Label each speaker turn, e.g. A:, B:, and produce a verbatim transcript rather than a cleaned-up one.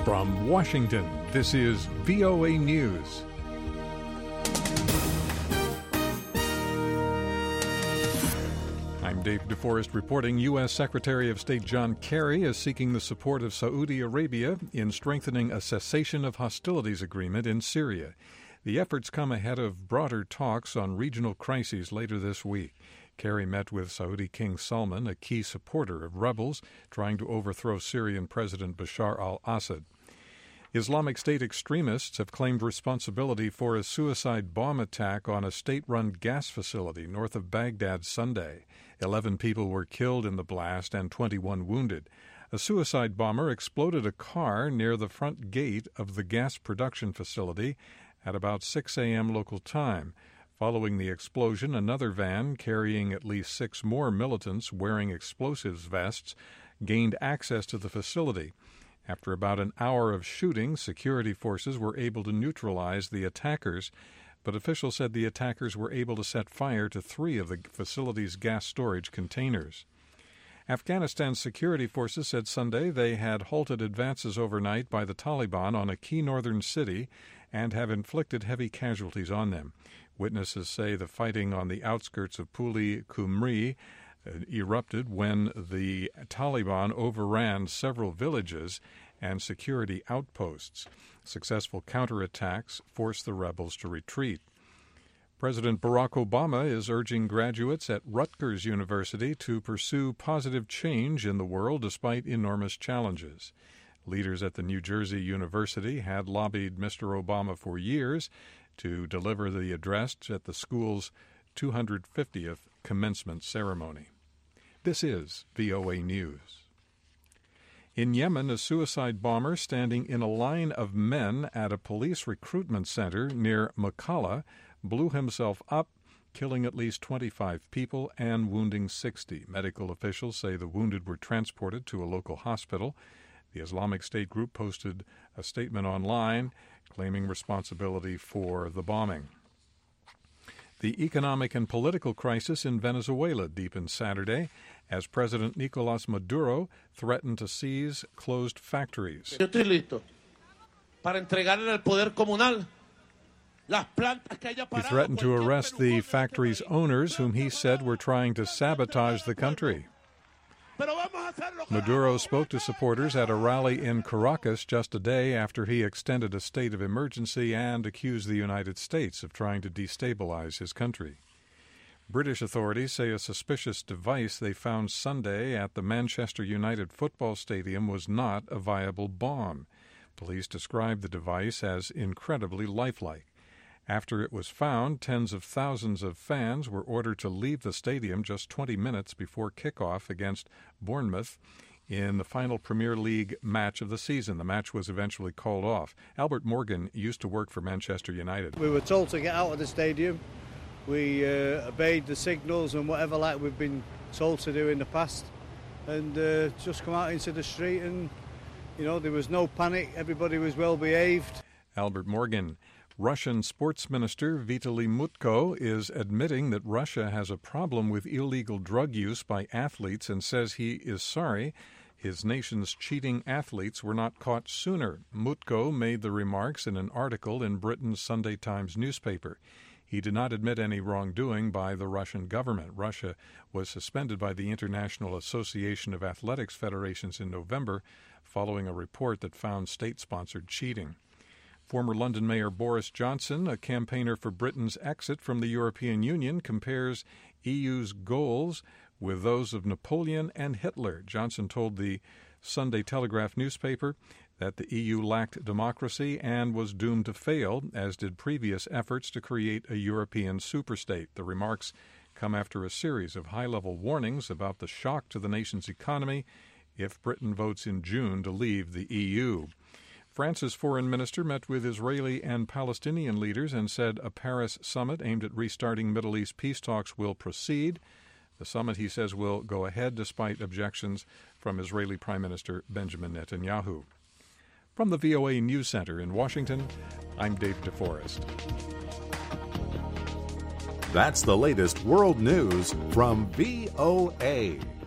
A: From Washington, this is V O A News. I'm Dave DeForest reporting U S. Secretary of State John Kerry is seeking the support of Saudi Arabia in strengthening a cessation of hostilities agreement in Syria. The efforts come ahead of broader talks on regional crises later this week. Kerry met with Saudi King Salman, a key supporter of rebels trying to overthrow Syrian President Bashar al-Assad. Islamic State extremists have claimed responsibility for a suicide bomb attack on a state-run gas facility north of Baghdad Sunday. Eleven people were killed in the blast and twenty-one wounded. A suicide bomber exploded a car near the front gate of the gas production facility at about six a.m. local time. Following the explosion, another van carrying at least six more militants wearing explosives vests gained access to the facility. After about an hour of shooting, security forces were able to neutralize the attackers, but officials said the attackers were able to set fire to three of the facility's gas storage containers. Afghanistan's security forces said Sunday they had halted advances overnight by the Taliban on a key northern city and have inflicted heavy casualties on them. Witnesses say the fighting on the outskirts of Puli Kumri erupted when the Taliban overran several villages and security outposts. Successful counterattacks forced the rebels to retreat. President Barack Obama is urging graduates at Rutgers University to pursue positive change in the world despite enormous challenges. Leaders at the New Jersey University had lobbied Mister Obama for years to deliver the address at the school's two hundred fiftieth commencement ceremony. This is V O A News. In Yemen, a suicide bomber standing in a line of men at a police recruitment center near Makalla blew himself up, killing at least twenty-five people and wounding sixty. Medical officials say the wounded were transported to a local hospital. The Islamic State group posted a statement online claiming responsibility for the bombing. The economic and political crisis in Venezuela deepened Saturday as President Nicolás Maduro threatened to seize closed factories.
B: Yo estoy listo para entregarle el poder comunal.
A: He threatened to arrest the factory's owners, whom he said were trying to sabotage the country. Maduro spoke to supporters at a rally in Caracas just a day after he extended a state of emergency and accused the United States of trying to destabilize his country. British authorities say a suspicious device they found Sunday at the Manchester United football stadium was not a viable bomb. Police described the device as incredibly lifelike. After it was found, tens of thousands of fans were ordered to leave the stadium just twenty minutes before kickoff against Bournemouth in the final Premier League match of the season. The match was eventually called off. Albert Morgan used to work for Manchester United.
C: We were told to get out of the stadium. We uh, obeyed the signals and whatever like we've been told to do in the past, and uh, just come out into the street, and, you know, there was no panic. Everybody was well behaved.
A: Albert Morgan. Russian Sports Minister Vitaly Mutko is admitting that Russia has a problem with illegal drug use by athletes and says he is sorry his nation's cheating athletes were not caught sooner. Mutko made the remarks in an article in Britain's Sunday Times newspaper. He did not admit any wrongdoing by the Russian government. Russia was suspended by the International Association of Athletics Federations in November following a report that found state-sponsored cheating. Former London Mayor Boris Johnson, a campaigner for Britain's exit from the European Union, compares E U's goals with those of Napoleon and Hitler. Johnson told the Sunday Telegraph newspaper that the E U lacked democracy and was doomed to fail, as did previous efforts to create a European superstate. The remarks come after a series of high-level warnings about the shock to the nation's economy if Britain votes in June to leave the E U. France's foreign minister met with Israeli and Palestinian leaders and said a Paris summit aimed at restarting Middle East peace talks will proceed. The summit, he says, will go ahead despite objections from Israeli Prime Minister Benjamin Netanyahu. From the V O A News Center in Washington, I'm Dave DeForest.
D: That's the latest world news from V O A.